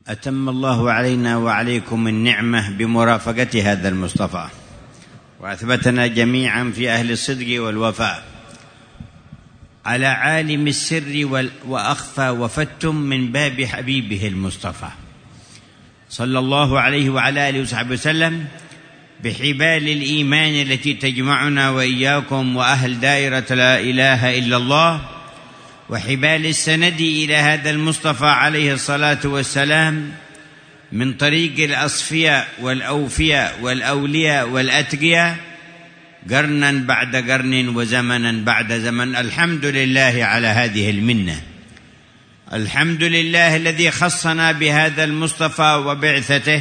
أتم الله علينا وعليكم النعمة بمرافقة هذا المصطفى، وأثبتنا جميعا في أهل الصدق والوفاء على عالم السر وأخفى وفتم من باب حبيبه المصطفى صلى الله عليه وعلى آله وصحبه وسلم، بحبال الإيمان التي تجمعنا وإياكم وأهل دائرة لا إله إلا الله، وحبال السند إلى هذا المصطفى عليه الصلاة والسلام من طريق الأصفياء والأوفياء والأولياء والأتقياء، قرنا بعد قرن وزمنا بعد زمن. الحمد لله على هذه المنة، الحمد لله الذي خصنا بهذا المصطفى وبعثته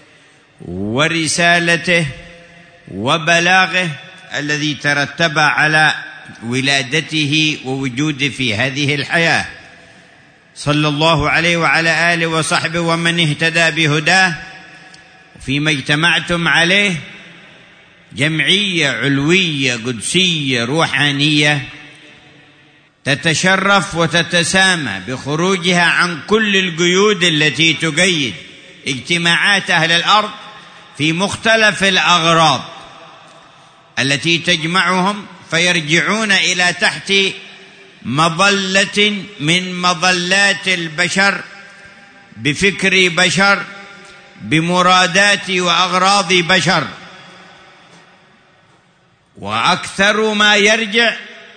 ورسالته وبلاغه الذي ترتب على ولادته ووجوده في هذه الحياة، صلى الله عليه وعلى آله وصحبه ومن اهتدى بهداه. فيما اجتمعتم عليه جمعية علوية قدسية روحانية تتشرف وتتسامى بخروجها عن كل القيود التي تقيد اجتماعات أهل الأرض في مختلف الأغراض التي تجمعهم، فيرجعون إلى تحت مظلة من مظلات البشر، بفكر بشر، بمرادات وأغراض بشر، وأكثر ما يرجع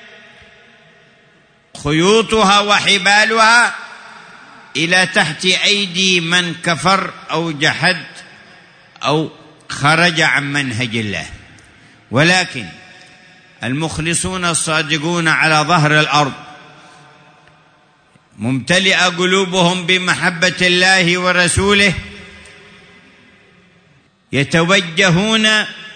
خيوطها وحبالها إلى تحت أيدي من كفر أو جحد أو خرج عن منهج الله. ولكن المخلصون الصادقون على ظهر الأرض ممتلئة قلوبهم بمحبة الله ورسوله، يتوجهون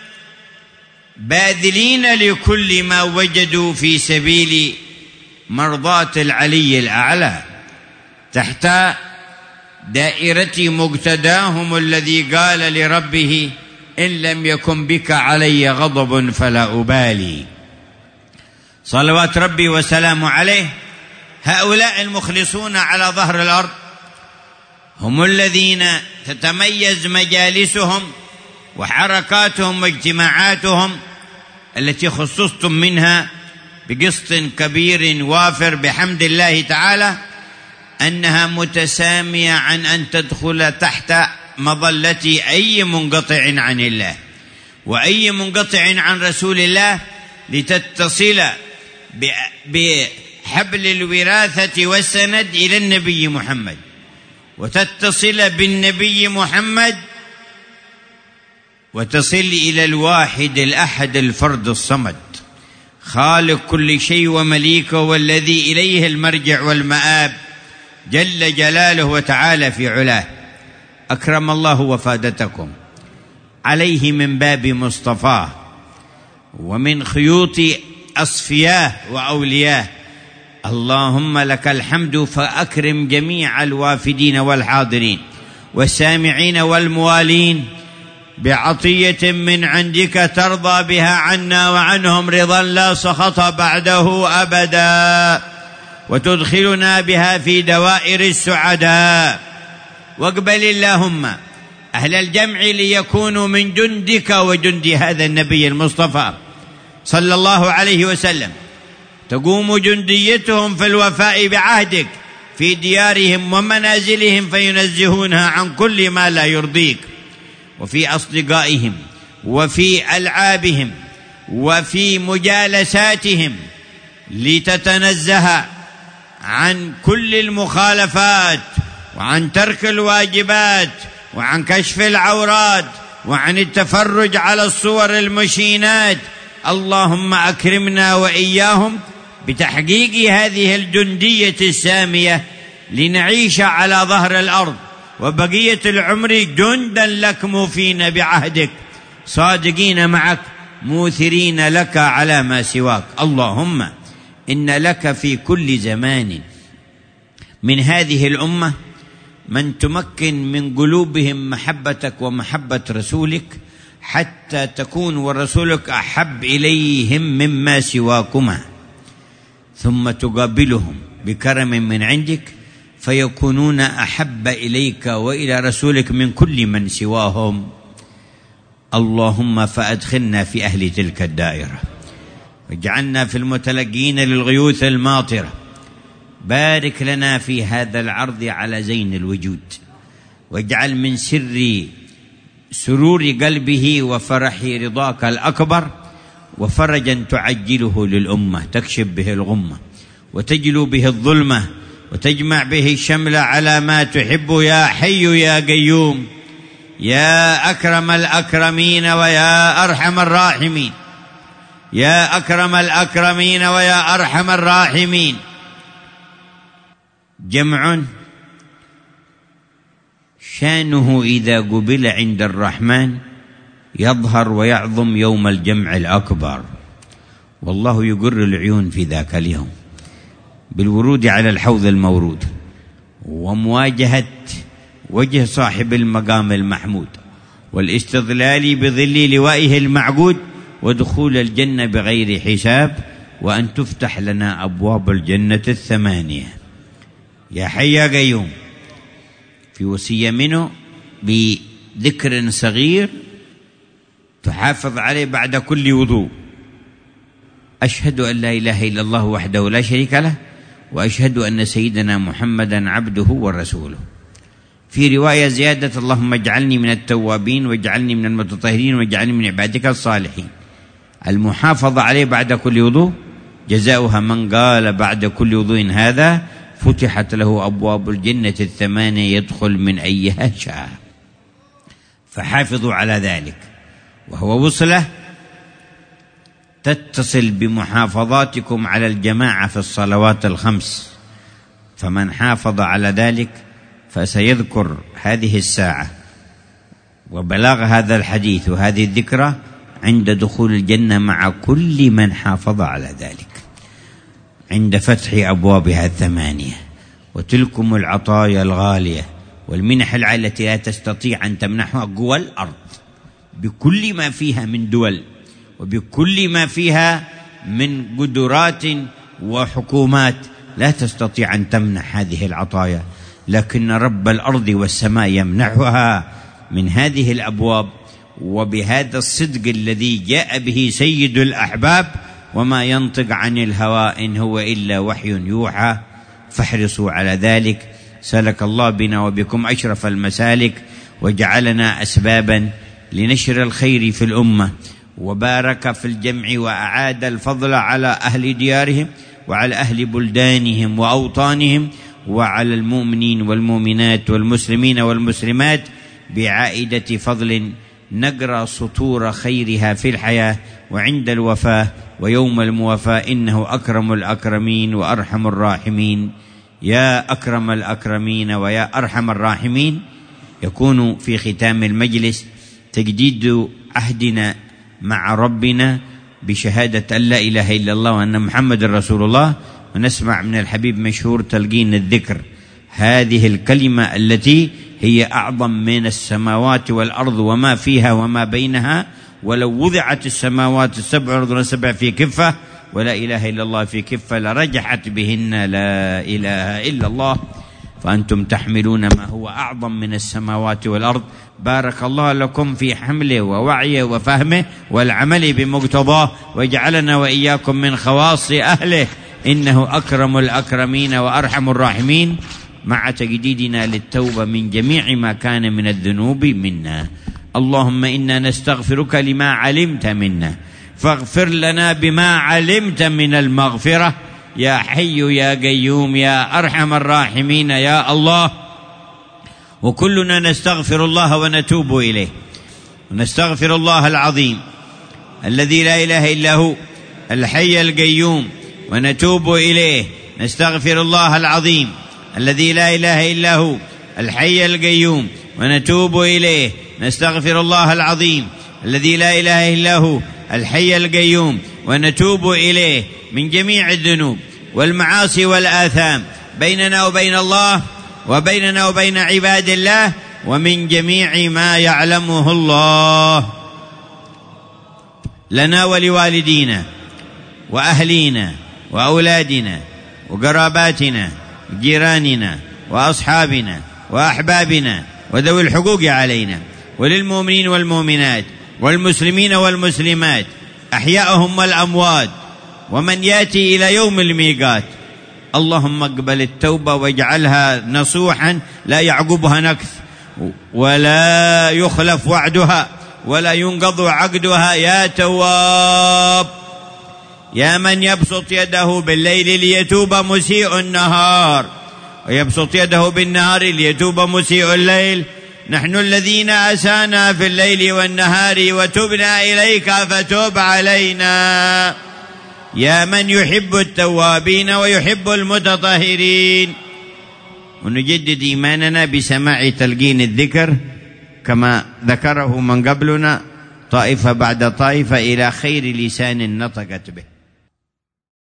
باذلين لكل ما وجدوا في سبيل مرضاة العلي الأعلى تحت دائرة مقتداهم الذي قال لربه: إن لم يكن بك علي غضب فلا أبالي. صلوات ربي وسلامه عليه. هؤلاء المخلصون على ظهر الأرض هم الذين تتميز مجالسهم وحركاتهم واجتماعاتهم التي خصصتم منها بقسط كبير وافر بحمد الله تعالى، أنها متسامية عن أن تدخل تحت مظلة أي منقطع عن الله وأي منقطع عن رسول الله، لتتصل بحبل الوراثة والسند إلى النبي محمد، وتتصل بالنبي محمد، وتصل إلى الواحد الأحد الفرد الصمد، خالق كل شيء ومليكه، والذي إليه المرجع والمآب جل جلاله وتعالى في علاه. أكرم الله وفادتكم عليه من باب مصطفاه ومن خيوط أصفياه وأولياه. اللهم لك الحمد، فأكرم جميع الوافدين والحاضرين والسامعين والموالين بعطية من عندك ترضى بها عنا وعنهم رضا لا سخط بعده أبدا، وتدخلنا بها في دوائر السعداء. واقبل اللهم أهل الجمع ليكونوا من جندك وجند هذا النبي المصطفى صلى الله عليه وسلم، تقوم جنديتهم في الوفاء بعهدك في ديارهم ومنازلهم، فينزهونها عن كل ما لا يرضيك، وفي أصدقائهم وفي ألعابهم وفي مجالساتهم، لتتنزه عن كل المخالفات وعن ترك الواجبات وعن كشف العورات وعن التفرج على الصور المشينات. اللهم أكرمنا وإياهم بتحقيق هذه الجندية السامية، لنعيش على ظهر الأرض وبقية العمر جندا لك موفين بعهدك، صادقين معك موثرين لك على ما سواك. اللهم إن لك في كل زمان من هذه الأمة من تمكن من قلوبهم محبتك ومحبة رسولك، حتى تكون ورسولك أحب إليهم مما سواكما، ثم تقابلهم بكرم من عندك فيكونون أحب إليك وإلى رسولك من كل من سواهم. اللهم فأدخلنا في أهل تلك الدائرة، واجعلنا في المتلقين للغيوث الماطرة. بارك لنا في هذا العرض على زين الوجود، واجعل من سرور قلبه وفرح رضاك الأكبر وفرجا تعجله للأمة، تكشف به الغمة وتجلو به الظلمة وتجمع به الشمل على ما تحب يا حي يا قيوم، يا أكرم الأكرمين ويا أرحم الراحمين، يا أكرم الأكرمين ويا أرحم الراحمين. جمع شانه إذا قبل عند الرحمن يظهر ويعظم يوم الجمع الأكبر، والله يقر العيون في ذاك اليوم بالورود على الحوض المورود، ومواجهة وجه صاحب المقام المحمود، والاستظلال بظل لوائه المعقود، ودخول الجنة بغير حساب، وأن تفتح لنا أبواب الجنة الثمانية. يا حي يا قيوم، في وصية منه بذكر صغير تحافظ عليه بعد كل وضوء: أشهد أن لا إله إلا الله وحده لا شريك له، وأشهد أن سيدنا محمدا عبده ورسوله. في رواية زيادة: اللهم اجعلني من التوابين واجعلني من المتطهرين واجعلني من عبادك الصالحين. المحافظة عليه بعد كل وضوء جزاؤها من قال بعد كل وضوء هذا فتحت له أبواب الجنة الثمانية يدخل من أيها شاء. فحافظوا على ذلك، وهو وصلة تتصل بمحافظاتكم على الجماعة في الصلوات الخمس. فمن حافظ على ذلك فسيذكر هذه الساعة وبلاغ هذا الحديث وهذه الذكرى عند دخول الجنة مع كل من حافظ على ذلك، عند فتح أبوابها الثمانية. وتلكم العطايا الغالية والمنح العالية التي لا تستطيع أن تمنحها قوى الأرض بكل ما فيها من دول وبكل ما فيها من قدرات وحكومات، لا تستطيع أن تمنح هذه العطايا، لكن رب الأرض والسماء يمنحها من هذه الأبواب، وبهذا الصدق الذي جاء به سيد الأحباب: وما ينطق عن الهوى إن هو إلا وحي يوحى. فاحرصوا على ذلك. سلك الله بنا وبكم أشرف المسالك، وجعلنا أسبابا لنشر الخير في الأمة، وبارك في الجمع، وأعاد الفضل على أهل ديارهم وعلى أهل بلدانهم وأوطانهم، وعلى المؤمنين والمؤمنات والمسلمين والمسلمات بعائدة فضل نقرأ سطور خيرها في الحياة وعند الوفاة ويوم الموافاة، إنه أكرم الأكرمين وأرحم الراحمين. يا أكرم الأكرمين ويا أرحم الراحمين. يكون في ختام المجلس تجديد عهدنا مع ربنا بشهادة أن لا إله إلا الله وأن محمد رسول الله، ونسمع من الحبيب مشهور تلقين الذكر، هذه الكلمة التي هي أعظم من السماوات والأرض وما فيها وما بينها، ولو وضعت السماوات السبع والأرض السبع في كفة ولا إله إلا الله في كفة لرجحت بهن لا إله إلا الله، فأنتم تحملون ما هو أعظم من السماوات والأرض. بارك الله لكم في حمله ووعيه وفهمه والعمل بمقتضاه، واجعلنا وإياكم من خواص أهله، إنه أكرم الأكرمين وأرحم الراحمين، مع تجديدنا للتوبة من جميع ما كان من الذنوب منا. اللهم إنا نستغفرك لما علمت منا، فاغفر لنا بما علمت من المغفرة. يا حي يا قيوم يا أرحم الراحمين يا الله. وكلنا نستغفر الله ونتوب إليه، ونستغفر الله العظيم الذي لا إله إلا هو الحي القيوم، ونتوب إليه. نستغفر الله العظيم الذي لا إله إلا هو الحي القيوم، ونتوب إليه. نستغفر الله العظيم الذي لا إله إلا هو الحي القيوم، ونتوب إليه من جميع الذنوب والمعاصي والآثام بيننا وبين الله وبيننا وبين عباد الله، ومن جميع ما يعلمه الله لنا ولوالدينا وأهلينا وأولادنا وقراباتنا جيراننا وأصحابنا وأحبابنا وذوي الحقوق علينا، وللمؤمنين والمؤمنات والمسلمين والمسلمات أحياءهم والأموات، ومن يأتي إلى يوم الميقات. اللهم اقبل التوبة واجعلها نصوحا لا يعقبها نكث ولا يخلف وعدها ولا ينقض عقدها. يا تواب، يا من يبسط يده بالليل ليتوب مسيء النهار ويبسط يده بالنهار ليتوب مسيء الليل، نحن الذين أسانا في الليل والنهار وتبنا إليك فتوب علينا. يا من يحب التوابين ويحب المتطهرين. ونجدد إيماننا بسماع تلقين الذكر كما ذكره من قبلنا طائفة بعد طائفة إلى خير لسان نطقت به.